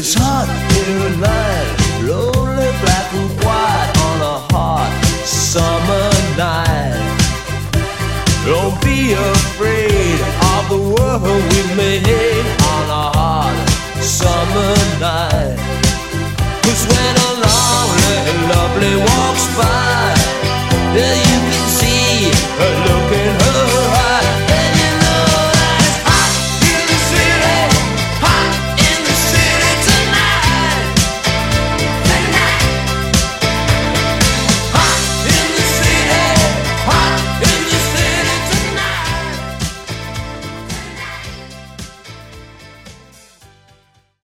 It's hot here at night, lonely, black and white on a hot summer night. Don't be afraid of the world we made on a hot summer night. 'Cause when a lonely, lovely walks by, yeah,